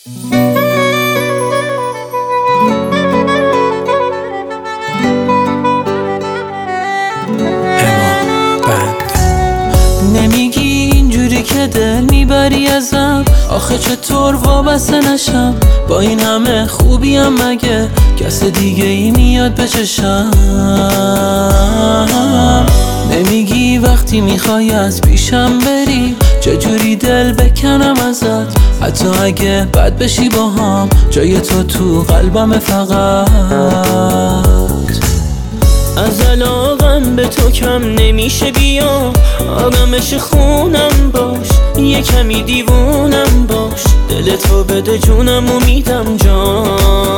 نمیگی اینجوری که دل میبری ازم، آخه چطور وابسته نشم؟ با این همه خوبیم مگه کس دیگه ای میاد به چشم؟ نمیگی وقتی میخوای از پیشم بری چجوری دل بکنم ازت؟ حتی اگه بد بشی با هم جای تو قلبم فقط. از علاقم به تو کم نمیشه، بیا آرامش خونم باش، یه کمی دیوونم باش، دل تو بده جونم و میدم جاش.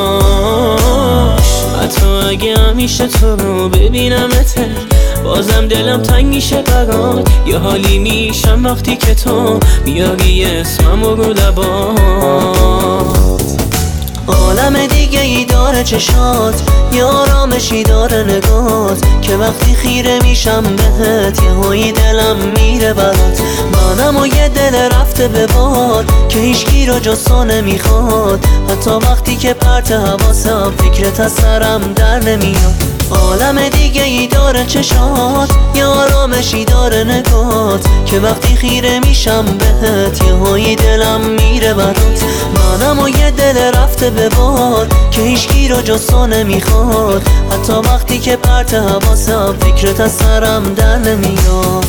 حتی اگه همیشه تو رو ببینمت بازم دلم تنگ میشه برات، یه حالی میشم وقتی که تو میاری اسمم رو لبات. عالم دیگه ای داره چشات، یه آرامشی داره نگات، که وقتی خیره میشم بهت یه هایی دلم میره برات. منم و یه دل رفته به باد که هیچکی رو جز تو نمیخواد، حتی وقتی که پرت حواسم فکرت از سرم در نمیاد. عالم دیگه ای داره چشات، یه آرامشی داره نگات، که وقتی خیره میشم بهت یه هایی دلم میره برات. منم و یه دل رفته به باد که هیچکی رو جز تو نمیخواد، حتی وقتی که پرت حواسم فکرت از سرم در نمیاد.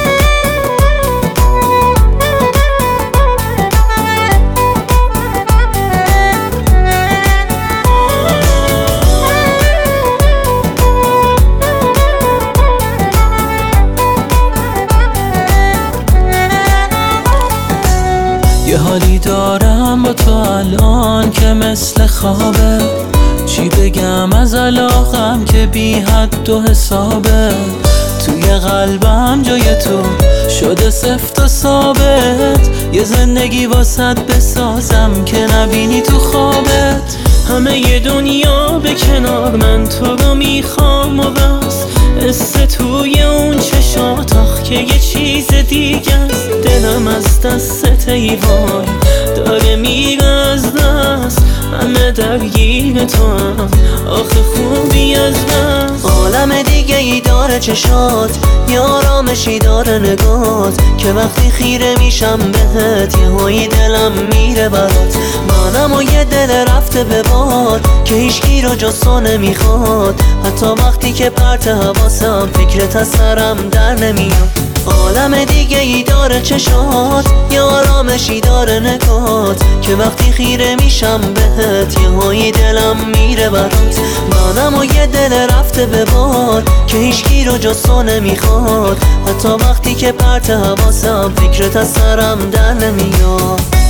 یه حالی دارم با تو الان که مثل خوابه، چی بگم از علاقم که بی حد و حسابه. توی قلبم جای تو شده سفت و ثابت، یه زندگی واسط بسازم که نبینی تو خوابت. همه یه دنیا به کنار من تو رو میخوام و بس، قصه توی اون چشات آخ که یه چیز دیگه است. دلم از دستت ای وای داره میره از دست، همه درگیر تو هم آخه خوبی از بس. عالم دیگه ای داره چشات، یه آرامشی داره نگات، که وقتی خیره میشم بهت یه هایی دلم میره برات. منم و یه دل رفته به باد که هیچکی رو جز تو نمیخواد، حتی وقتی که پرت حواسم فکرت از سرم در نمیاد. عالم دیگه ای داره چشات، یه آرامشی داره نگات، که وقتی خیره میشم بهت یه هایی دلم میره برات. منم و یه دل رفته به باد که هیچکی رو جز تو نمیخواد، حتی وقتی که پرت حواسم فکرت از سرم در نمیاد.